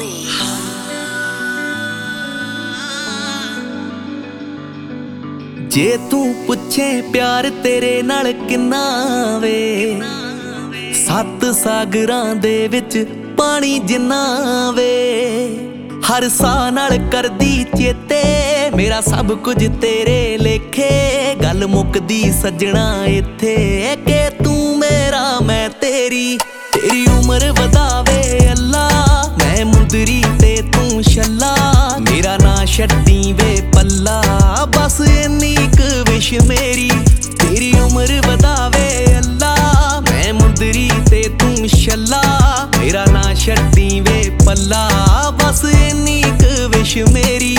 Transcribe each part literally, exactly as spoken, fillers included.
ਜੇ ਤੂੰ ਪੁੱਛੇ ਪਿਆਰ ਤੇਰੇ ਨਾਲ ਕਿੰਨਾ ਵੇ, ਸੱਤ ਸਾਗਰਾਂ ਦੇ ਵਿੱਚ ਪਾਣੀ ਜਿੰਨਾ ਵੇ। ਹਰ ਸਾਹ ਨਾਲ ਕਰਦੀ ਚੇਤੇ ਮੇਰਾ ਸਭ ਕੁਝ ਤੇਰੇ ਲੇਖੇ। ਗੱਲ ਮੁੱਕਦੀ ਸੱਜਣਾ ਇੱਥੇ ਕਿ ਤੂੰ ਮੇਰਾ ਮੈਂ ਤੇਰੀ। ਤੇਰੀ ਉਮਰ ਵਧਾਵੇ ਅੱਲਾ, ਮੈਂ ਮੁੰਦਰੀ ਤੇ ਤੂੰ ਛੱਲਾ। ਮੇਰਾ ਨਾਂ ਛੱਡੀ ਵੇ ਪੱਲਾ, ਬਸ ਇੰਨੀ ਕੁ ਵਿਸ਼ ਮੇਰੀ। ਤੇਰੀ ਉਮਰ ਵਧਾਵੇ ਅੱਲਾ, ਮੈਂ ਮੁੰਦਰੀ ਤੇ ਤੂੰ ਛੱਲਾ। ਮੇਰਾ ਨਾਂ ਛੱਡੀ ਵੇ ਪੱਲਾ, ਬਸ ਇੰਨੀ ਕੁ ਵਿਸ਼ ਮੇਰੀ।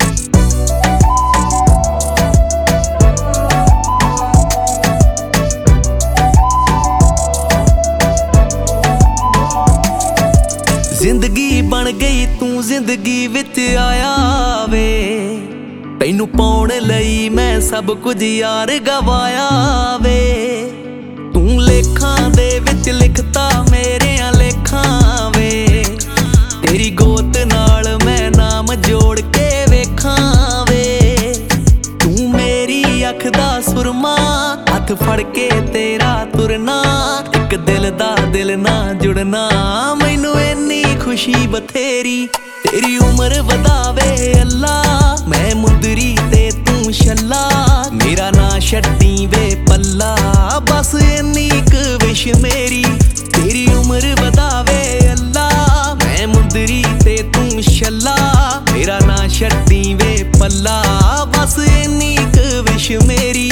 ਜ਼ਿੰਦਗੀ ਬਣ ਗਈ ਤੂੰ ਜ਼ਿੰਦਗੀ ਵਿੱਚ ਆਇਆ ਵੇ। ਤੈਨੂੰ ਪਾਉਣ ਲਈ ਮੈਂ ਸਭ ਕੁਝ ਯਾਰ ਗਵਾਇਆ ਵੇ। ਤੂੰ ਲੇਖਾਂ ਦੇ ਵਿੱਚ ਲਿਖਤਾ ਮੇਰਿਆਂ ਲੇਖਾਂ ਵੇ। ਤੇਰੀ ਗੋਤ ਨਾਲ ਮੈਂ ਨਾਮ ਜੋੜ ਕੇ ਵੇਖਾਂ ਵੇ। ਤੂੰ ਮੇਰੀ ਅੱਖ ਦਾ ਸੁਰਮਾ, ਹੱਥ ਫੜ ਕੇ ਤੇਰਾ ਤੁਰਨਾ। ਇੱਕ ਦਿਲ ਦਾ ਦਿਲ ਨਾ ਜੁੜਨਾ, ਮੈਨੂੰ ਇੰਨੀ ਖੁਸ਼ੀ ਬਥੇਰੀ। ਤੇਰੀ ਉਮਰ ਵਧਾਵੇ ਅੱਲਾ, ਮੈਂ ਮੁੰਦਰੀ ਤੇ ਤੂੰ ਛੱਲਾ। ਮੇਰਾ ਨਾਂ ਛੱਡੀ ਵੇ ਪੱਲਾ, ਬਸ ਇੰਨੀ ਕੁ ਵਿਸ਼ ਮੇਰੀ। ਤੇਰੀ ਉਮਰ ਵਧਾਵੇ ਅੱਲਾ, ਮੈਂ ਮੁੰਦਰੀ ਤੇ ਤੂੰ ਛੱਲਾ। ਮੇਰਾ ਨਾਂ ਛੱਡੀ ਵੇ ਪੱਲਾ, ਬਸ ਇੰਨੀ ਕੁ ਵਿਸ਼ ਮੇਰੀ।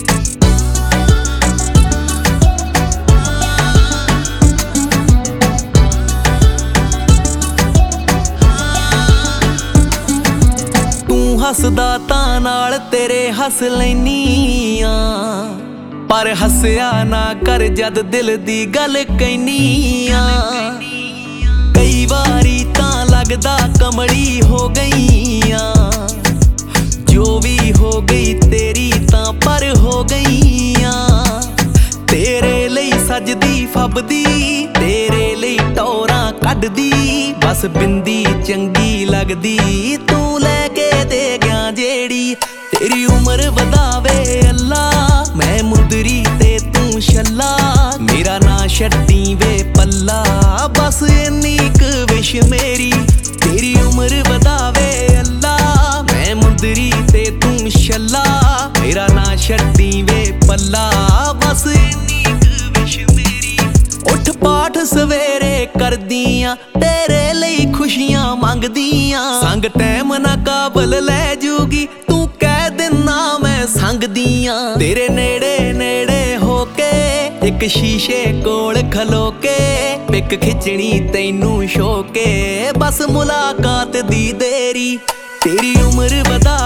ਹੱਸਦਾ ਤਾਂ ਨਾਲ ਤੇਰੇ ਹੱਸ ਲੈਨੀ ਆ, ਪਰ ਹੱਸਿਆ ਨਾ ਕਰ ਜਦ ਦਿਲ ਦੀ ਗੱਲ ਕਹਿਨੀ ਆ। ਕਈ ਵਾਰੀ ਤਾਂ ਲੱਗਦਾ ਕਮਲੀ ਹੋ ਗਈ ਆ, ਜੋ ਵੀ ਹੋ ਗਈ ਤੇਰੀ ਤਾਂ ਪਰ ਹੋ ਗਈ ਆ। ਤੇਰੇ ਲਈ ਸਜਦੀ ਫੱਬਦੀ, ਤੇਰੇ ਲਈ ਟੌਰਾਂ ਕੱਢਦੀ। ਬਸ ਬਿੰਦੀ ਚੰਗੀ ਲੱਗਦੀ ਤੂੰ ਲੈ ਕੇ ਦੇ ਗਿਆ ਜਿਹੜੀ। ਤੇਰੀ ਉਮਰ ਵਧਾਵੇ ਅੱਲਾ, ਮੈਂ ਮੁੰਦਰੀ ਤੇ ਤੂੰ ਛੱਲਾ। ਮੇਰਾ ਨਾਂ ਛੱਡੀ ਵੇ ਪੱਲਾ, ਬਸ ਇੰਨੀ ਕੁ ਵਿਸ਼ ਮੇਰੀ। ਤੇਰੀ ਉਮਰ ਵਧਾਵੇ ਅੱਲਾ, ਮੈਂ ਮੁੰਦਰੀ ਤੇ ਤੂੰ ਛੱਲਾ। ਮੇਰਾ ਨਾਂ ਛੱਡੀ ਵੇ ਪੱਲਾ, ਬਸ ਇੰਨੀ ਕੁ ਵਿਸ਼ ਮੇਰੀ। ਉੱਠ ਪਾਠ ਸਵੇਰੇ ਕਰਦੀਆਂ, ਤੇਰੇ ਲਈ ਖੁਸ਼ੀਆਂ ਮੰਗਦੀਆਂ। ਸੰਗ ਟੈਮ ਨਾ ਕਾਬਲ ਲੈ ਜੂਗੀ, ਤੂੰ ਕਹਿ ਦਿਨਾ ਮੈਂ ਸੰਗਦੀਆਂ। ਤੇਰੇ ਨੇੜੇ ਨੇੜੇ ਹੋ ਕੇ ਇੱਕ ਸ਼ੀਸ਼ੇ ਕੋਲ ਖਲੋ ਕੇ, ਪਿੱਕ ਖਿੱਚਣੀ ਤੈਨੂੰ ਸ਼ੌਕੇ। ਬਸ ਮੁਲਾਕਾਤ ਦੀ ਦੇਰੀ। ਤੇਰੀ ਉਮਰ ਵਧਾ